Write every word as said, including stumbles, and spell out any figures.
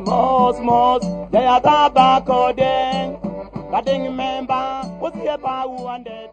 mos mos ya ya ta ba ko den ka ding memba wo si ba wu ande